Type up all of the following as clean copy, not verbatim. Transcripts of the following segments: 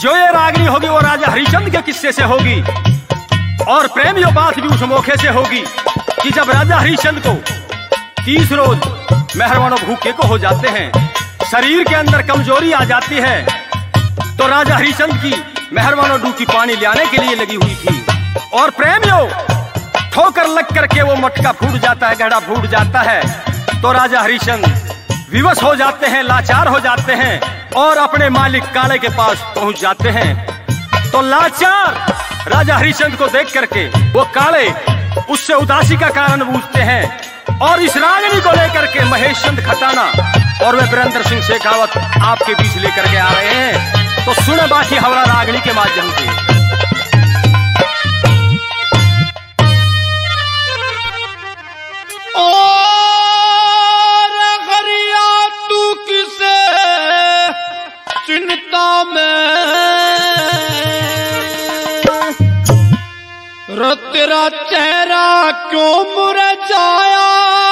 जो ये रागनी होगी वो राजा हरिश्चंद्र के किस्से से होगी। और प्रेमियों बात भी उस मौके से होगी कि जब राजा हरिश्चंद्र को 30 रोज मेहरबानों भूखे को हो जाते हैं, शरीर के अंदर कमजोरी आ जाती है, तो राजा हरिश्चंद्र की मेहरबानों डूबकी पानी लाने के लिए लगी हुई थी। और प्रेमियों ठोकर लग करके वो मटका फूट जाता है, घड़ा फूट जाता है, तो राजा हरिश्चंद्र विवश हो जाते हैं, लाचार हो जाते हैं और अपने मालिक काले के पास पहुंच जाते हैं। तो लाचार राजा हरिश्चंद्र को देख करके वो काले उससे उदासी का कारण पूछते हैं और इस रागनी को लेकर के महेश चंद खटाना और वे वीरेंद्र सिंह शेखावत आपके बीच लेकर के आ रहे हैं। तो सुने बाकी हमारा रागनी के माध्यम से। चिंता में तेरा चेहरा क्यों मुरझाया,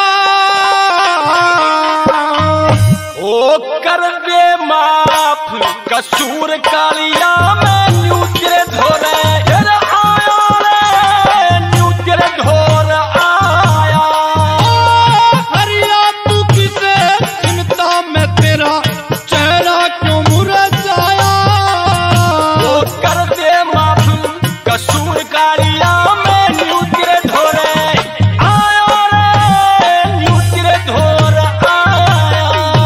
ओ कर दे माफ कसूर कालिया में न्यूचरे धोरे आया रे, न्यूचरे धोर आया। हरिया तू किसे चिंता में तेरा चेहरा क्यों मुरझाया, ओ कर दे माफ कसूर कालिया में न्यूचरे धोरे आया रे, न्यूचरे धोर आया।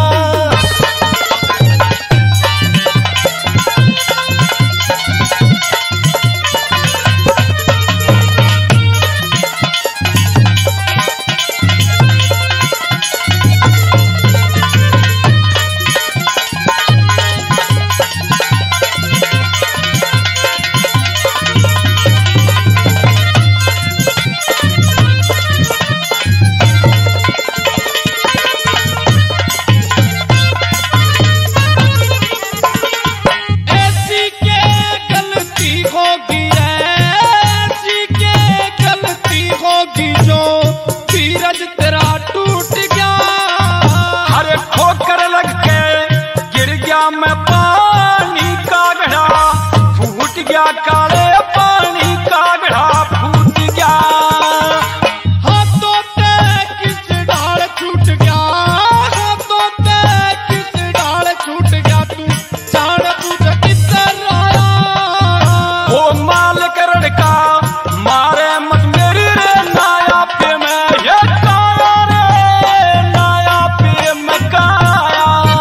मैं पानी का घड़ा फूट गया, काले पानी का घड़ा फूट गया। हाथों पे किस डाल छूट गया, हाथों पे किस डाल छूट गया, तू जान तुझे किधर आया। वो माल करण का मारे मत मेरी रे नाया पे मैं ये काया रे, नाया पे मैं काया।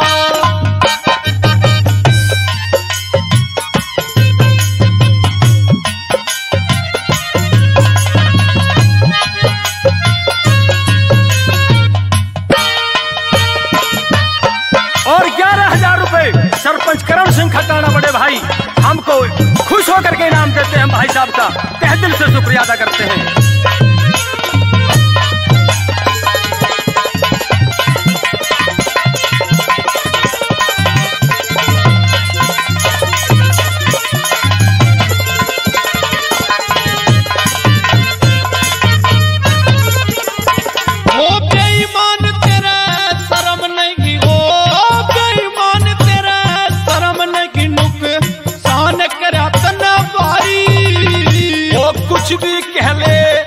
और 11,000 रुपए सरपंच करण सिंह खटाना बड़े भाई हमको खुश होकर के इनाम देते हैं। भाई साहब का तहे दिल से शुक्रिया अदा करते हैं। कुछ भी कह ले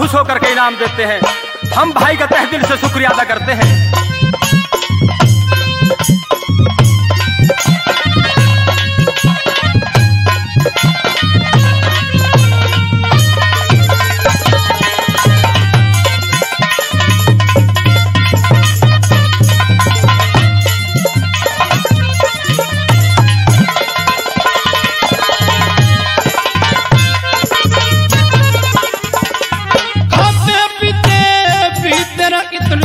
खुश होकर के इनाम देते हैं। हम भाई का तहे दिल से शुक्रिया अदा करते हैं। खाते पीते भी तेरा कितना